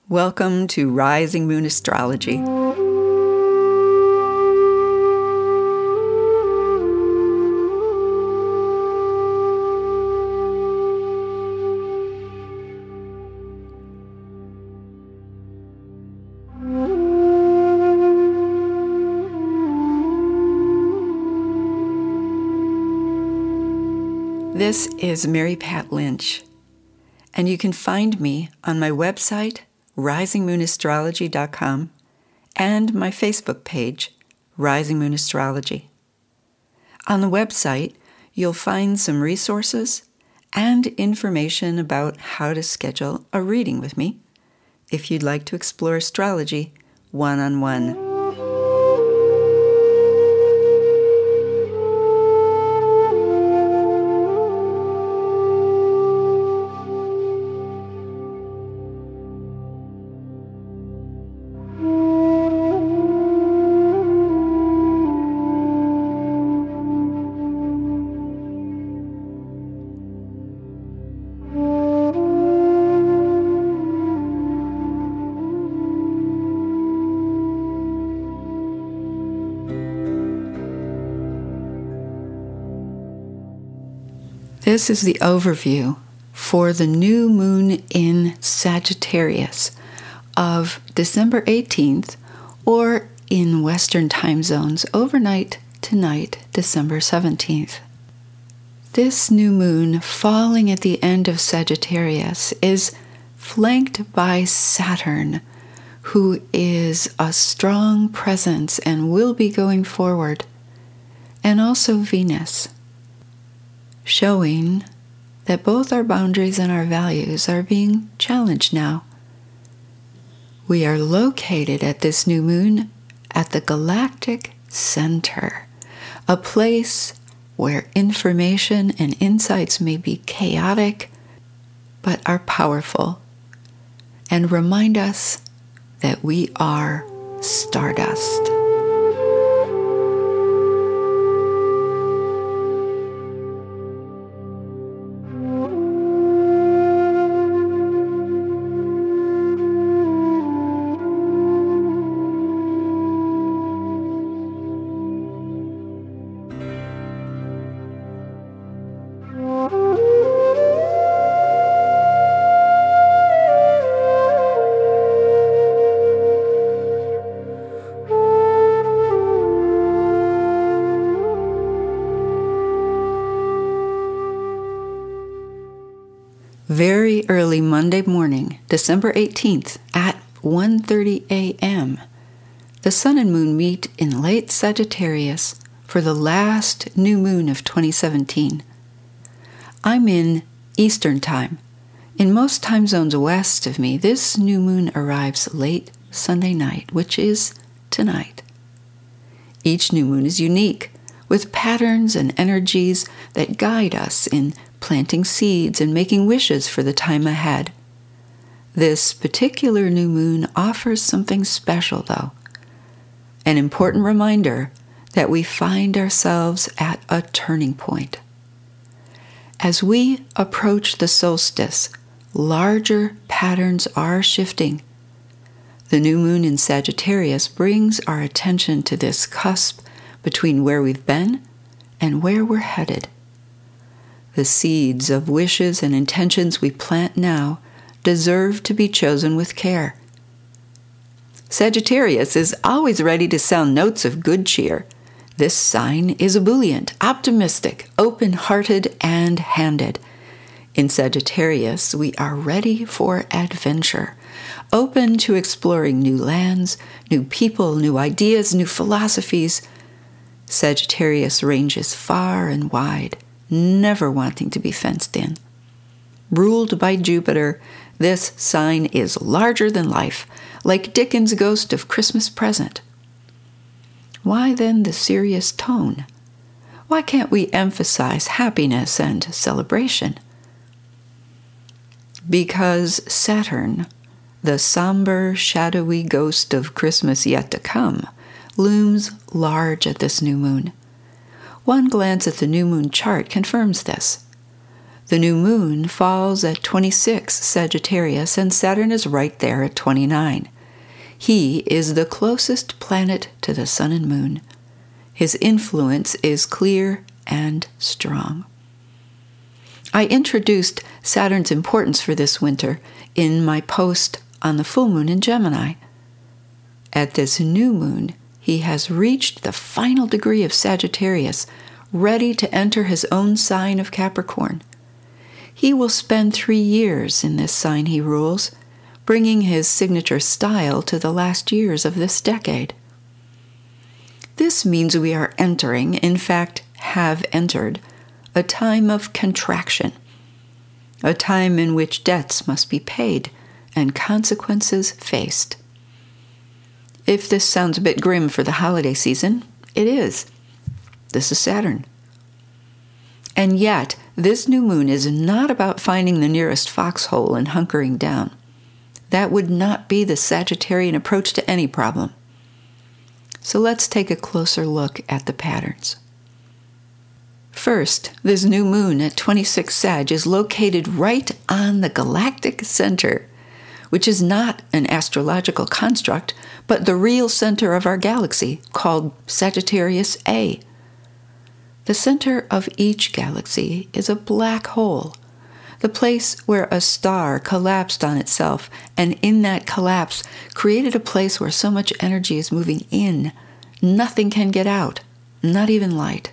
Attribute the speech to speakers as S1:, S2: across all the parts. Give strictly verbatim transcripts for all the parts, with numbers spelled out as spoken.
S1: Welcome to Rising Moon Astrology. This is Mary Pat Lynch, and you can find me on my website, rising moon astrology dot com, and my Facebook page, Rising Moon Astrology. On the website, you'll find some resources and information about how to schedule a reading with me if you'd like to explore astrology one-on-one. This is the overview for the new moon in Sagittarius of December eighteenth, or in Western time zones, overnight tonight, December seventeenth. This new moon falling at the end of Sagittarius is flanked by Saturn, who is a strong presence and will be going forward, and also Venus, showing that both our boundaries and our values are being challenged now. We are located at this new moon at the galactic center, a place where information and insights may be chaotic, but are powerful, and remind us that we are stardust. Very early Monday morning, December eighteenth, at one thirty a.m., the Sun and Moon meet in late Sagittarius for the last new moon of twenty seventeen. I'm in Eastern Time. In most time zones west of me, this new moon arrives late Sunday night, which is tonight. Each new moon is unique, with patterns and energies that guide us in planting seeds and making wishes for the time ahead. This particular new moon offers something special, though. An important reminder that we find ourselves at a turning point. As we approach the solstice, larger patterns are shifting. The new moon in Sagittarius brings our attention to this cusp between where we've been and where we're headed. The seeds of wishes and intentions we plant now deserve to be chosen with care. Sagittarius is always ready to sound notes of good cheer. This sign is ebullient, optimistic, open-hearted, and handed. In Sagittarius, we are ready for adventure, open to exploring new lands, new people, new ideas, new philosophies. Sagittarius ranges far and wide, never wanting to be fenced in. Ruled by Jupiter, this sign is larger than life, like Dickens' Ghost of Christmas Present. Why then the serious tone? Why can't we emphasize happiness and celebration? Because Saturn, the somber, shadowy ghost of Christmas yet to come, looms large at this new moon. One glance at the new moon chart confirms this. The new moon falls at twenty-six Sagittarius, and Saturn is right there at twenty-nine. He is the closest planet to the sun and moon. His influence is clear and strong. I introduced Saturn's importance for this winter in my post on the full moon in Gemini. At this new moon, he has reached the final degree of Sagittarius, ready to enter his own sign of Capricorn. He will spend three years in this sign he rules, bringing his signature style to the last years of this decade. This means we are entering, in fact, have entered, a time of contraction, a time in which debts must be paid and consequences faced. If this sounds a bit grim for the holiday season, it is. This is Saturn. And yet, this new moon is not about finding the nearest foxhole and hunkering down. That would not be the Sagittarian approach to any problem. So let's take a closer look at the patterns. First, this new moon at twenty-six Sag is located right on the galactic center, which is not an astrological construct, but the real center of our galaxy, called Sagittarius A. The center of each galaxy is a black hole, the place where a star collapsed on itself, and in that collapse created a place where so much energy is moving in, nothing can get out, not even light.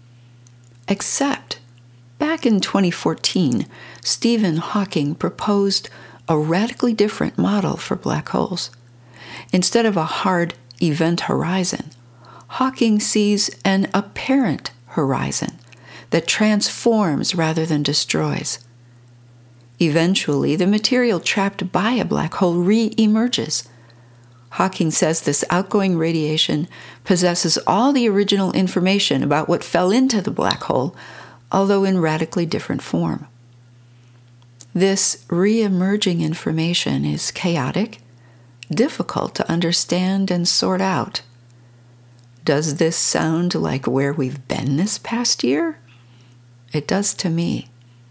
S1: Except, back in twenty fourteen, Stephen Hawking proposed a radically different model for black holes. Instead of a hard event horizon, Hawking sees an apparent horizon that transforms rather than destroys. Eventually, the material trapped by a black hole re-emerges. Hawking says this outgoing radiation possesses all the original information about what fell into the black hole, although in radically different form. This re-emerging information is chaotic, difficult to understand and sort out. Does this sound like where we've been this past year? It does to me.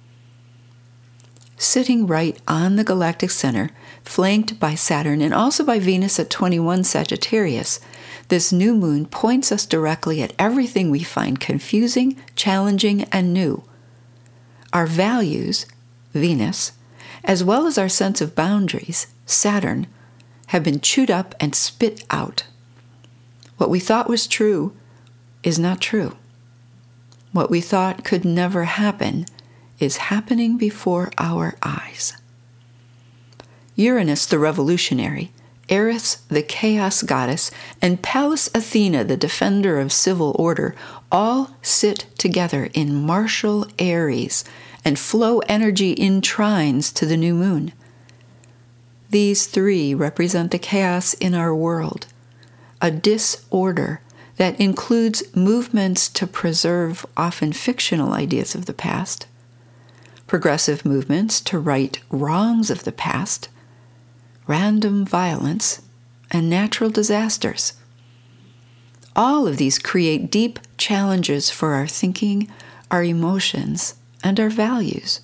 S1: Sitting right on the galactic center, flanked by Saturn and also by Venus at twenty-one Sagittarius, this new moon points us directly at everything we find confusing, challenging, and new. Our values, Venus, as well as our sense of boundaries, Saturn, have been chewed up and spit out. What we thought was true is not true. What we thought could never happen is happening before our eyes. Uranus, the revolutionary, Eris, the chaos goddess, and Pallas Athena, the defender of civil order, all sit together in martial Aries and flow energy in trines to the new moon. These three represent the chaos in our world, a disorder that includes movements to preserve often fictional ideas of the past, progressive movements to right wrongs of the past, random violence, and natural disasters. All of these create deep challenges for our thinking, our emotions, and our values.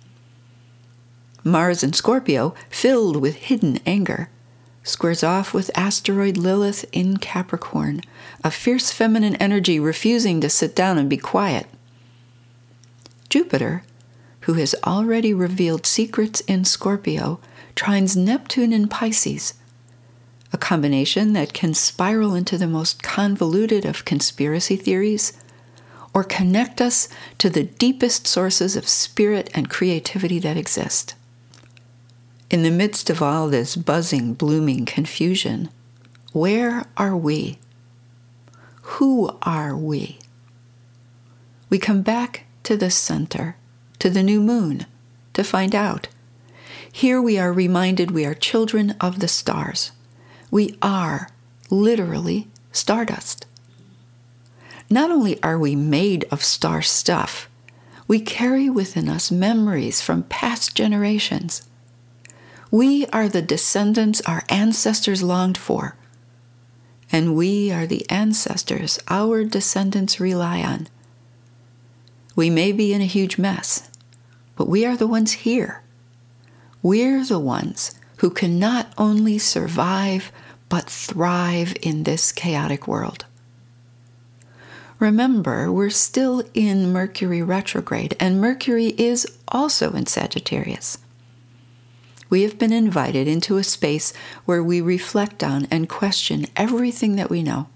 S1: Mars in Scorpio, filled with hidden anger, squares off with asteroid Lilith in Capricorn, a fierce feminine energy refusing to sit down and be quiet. Jupiter, who has already revealed secrets in Scorpio, trines Neptune in Pisces, a combination that can spiral into the most convoluted of conspiracy theories or connect us to the deepest sources of spirit and creativity that exist. In the midst of all this buzzing, blooming confusion, where are we? Who are we? We come back to the center, to the new moon, to find out. Here we are reminded we are children of the stars. We are, literally, stardust. Not only are we made of star stuff, we carry within us memories from past generations. We are the descendants our ancestors longed for, and we are the ancestors our descendants rely on. We may be in a huge mess, but we are the ones here. We're the ones who can not only survive, but thrive in this chaotic world. Remember, we're still in Mercury retrograde, and Mercury is also in Sagittarius. We have been invited into a space where we reflect on and question everything that we know.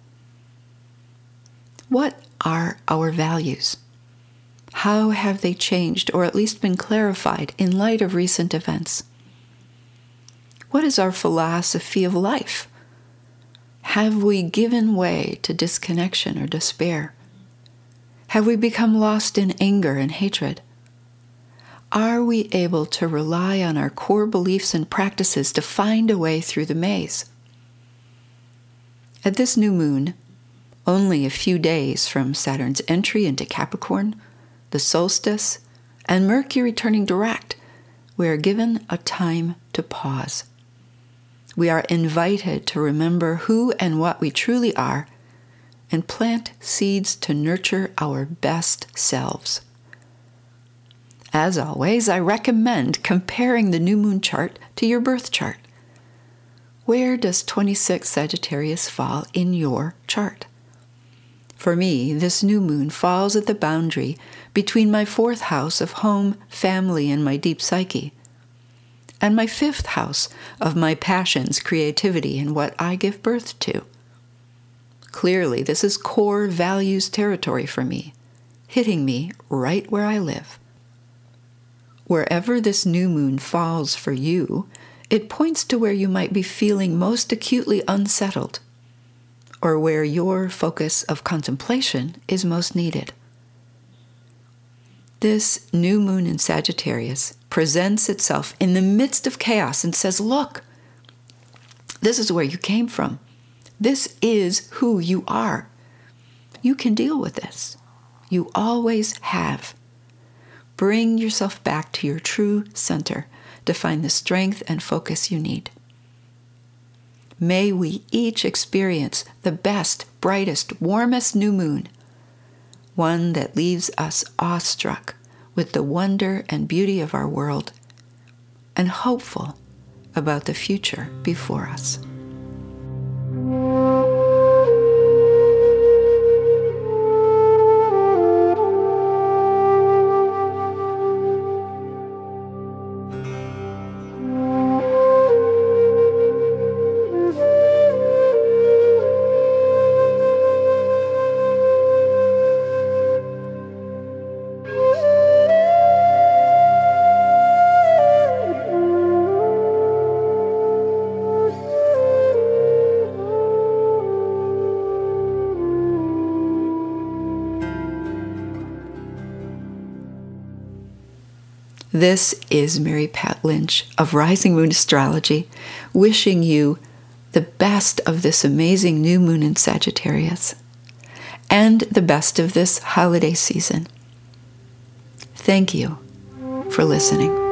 S1: What are our values? How have they changed, or at least been clarified, in light of recent events? What is our philosophy of life? Have we given way to disconnection or despair? Have we become lost in anger and hatred? Are we able to rely on our core beliefs and practices to find a way through the maze? At this new moon, only a few days from Saturn's entry into Capricorn, the solstice, and Mercury turning direct, we are given a time to pause. We are invited to remember who and what we truly are and plant seeds to nurture our best selves. As always, I recommend comparing the new moon chart to your birth chart. Where does twenty-six Sagittarius fall in your chart? For me, this new moon falls at the boundary between my fourth house of home, family, and my deep psyche, and my fifth house of my passions, creativity, and what I give birth to. Clearly, this is core values territory for me, hitting me right where I live. Wherever this new moon falls for you, it points to where you might be feeling most acutely unsettled, or where your focus of contemplation is most needed. This new moon in Sagittarius presents itself in the midst of chaos and says, look, this is where you came from. This is who you are. You can deal with this. You always have. Bring yourself back to your true center to find the strength and focus you need. May we each experience the best, brightest, warmest new moon, one that leaves us awestruck with the wonder and beauty of our world, and hopeful about the future before us. This is Mary Pat Lynch of Rising Moon Astrology, wishing you the best of this amazing new moon in Sagittarius and the best of this holiday season. Thank you for listening.